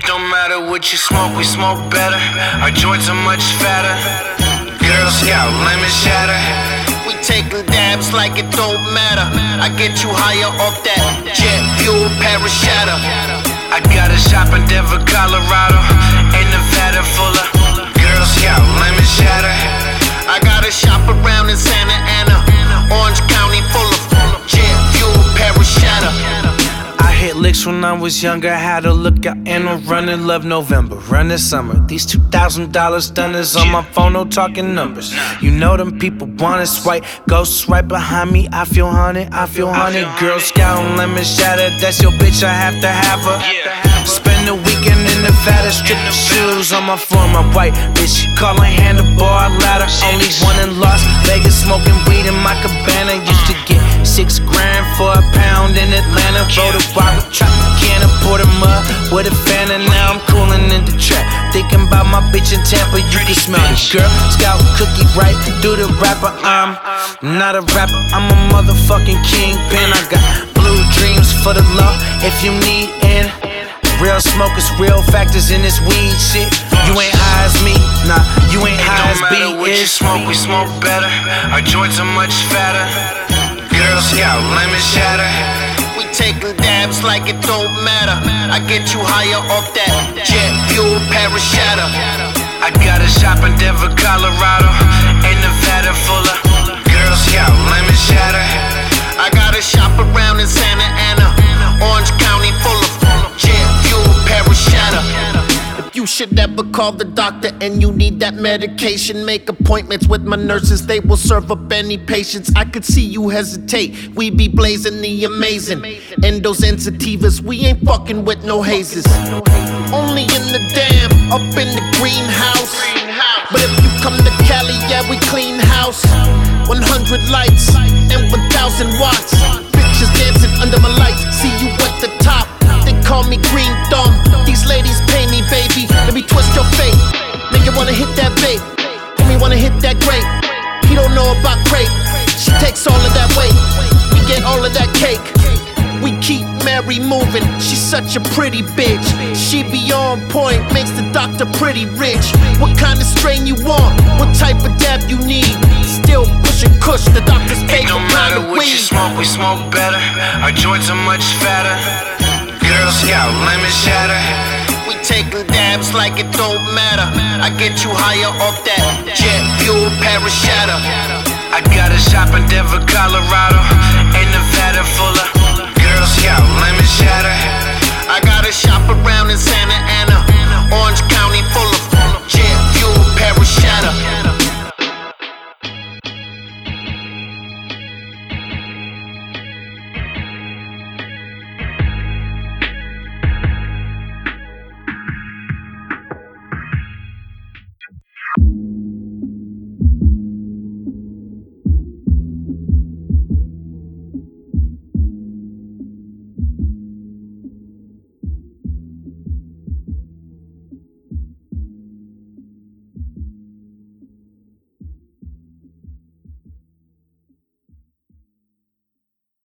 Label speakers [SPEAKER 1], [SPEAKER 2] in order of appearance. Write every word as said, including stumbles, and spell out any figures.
[SPEAKER 1] It don't matter what you smoke, we smoke better. Our joints are much fatter. Girl Scout, lemon shatter. We taking dabs like it don't matter. I get you higher off that jet fuel parashatter. I got a shop in Denver, Colorado, and Nevada full of Girl Scout, lemon shatter. I got a shop around in Santa Ana, Orange County full of jet fuel parashatter.
[SPEAKER 2] I hit licks when I was younger, had a lookout and I'm running. Love November, running summer. These two thousand dollar stunners on my phone, no talking numbers. You know them people want it, swipe, ghosts right behind me. I feel haunted, I feel haunted. Girl Scout and lemon shatter, that's your bitch, I have to have her. Spend the weekend in Nevada, strip the shoes on my floor, my white bitch. She calling handlebar ladder. Only one in Las Vegas, smoking weed in my cabana. Used to get six grand for a pound in Atlanta. Roll the rock, Tropicana, pour the mud with a fan, and now I'm cooling in the trap. Thinking about my bitch in Tampa, you can smell it. Girl Scout cookie right, do the rapper. I'm not a rapper, I'm a motherfucking kingpin. I got blue dreams for the law if you need in. Real smokers, real factors in this weed shit. You ain't high as me, nah, you ain't high as B.
[SPEAKER 1] It don't matter what you smoke, we smoke better. Our joints are much fatter. Girl Scout, lemon shatter. We taking dabs like it don't matter. I get you higher off that jet fuel parashatter. I got a shop in Denver, Colorado, and Nevada full of Girl Scout, lemon shatter. I got a shop around in Santa Ana, Orange County full of jet fuel parashatter. If you should ever call the doctor and you need that medication, make appointments with my nurses, they will serve up any patients. I could see you hesitate, we be blazing the amazing endos and sativas, we ain't fucking with no hazes. Only in the dam, up in the greenhouse. But if you come to Cali, yeah, we clean house. one hundred lights and one thousand watts. Bitches dancing under my lights, see you at the top. They call me Green Thumb, these ladies pay me, baby. Let me twist your fate, make you wanna hit that bait. Homie wanna hit that grape, he don't know about grape. She takes all of that weight, we get all of that cake. We keep Mary moving, she's such a pretty bitch. She be on point, makes the doctor pretty rich. What kind of strain you want? What type of dab you need? Still pushing kush, the doctor's favorite kind of weed. It don't matter what you smoke, we smoke better. Our joints are much fatter. Girl Scout, lemon shatter. We taking dabs like it don't matter. I get you higher off that jet fuel parashatter. I got a shop in Denver, Colorado, and Nevada full of Girl Scout, lemon shatter. I got a shop around in Santa Ana.